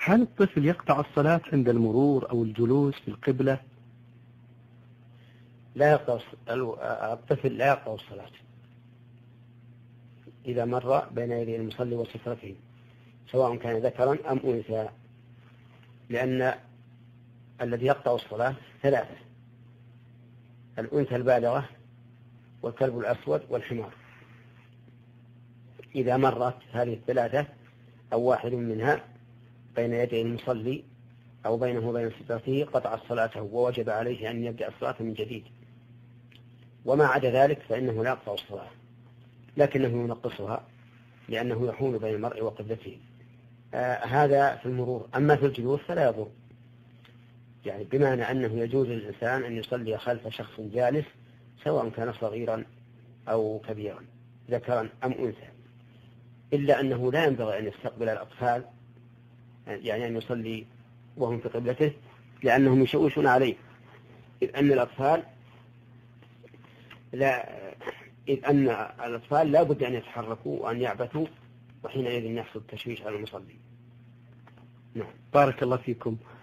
هل الطفل يقطع الصلاة عند المرور أو الجلوس في القبلة؟ لا يقطع الطفل لا يقطع الصلاة إذا مر بين يدي المصلي وسترته سواء كان ذكرا أم أنثى، لأن الذي يقطع الصلاة ثلاثة: الأنثى البالغة والكلب الأسود والحمار. إذا مرت هذه الثلاثة أو واحد منها بين يدي المصلي أو بينه وبين سترته قطع صلاته ووجب عليه أن يبدأ الصلاة من جديد. وما عدا ذلك فإنه لا يقطع الصلاة لكنه ينقصها لأنه يحول بين المرء وقبلته. هذا في المرور. أما في الجلوس فلا يضر، يعني بمعنى أنه يجوز للإنسان أن يصلي خلف شخص جالس سواء كان صغيرا أو كبيرا ذكرا أم أنثى، إلا أنه لا ينبغي أن يستقبل الأطفال، يعني أن يصلي وهم في قبلته، لأنهم يشوشون عليه، إذ أن الأطفال لا بد أن يتحركوا وأن يعبثوا، وحينئذ يحصل تشويش على المصلي. نعم. بارك الله فيكم.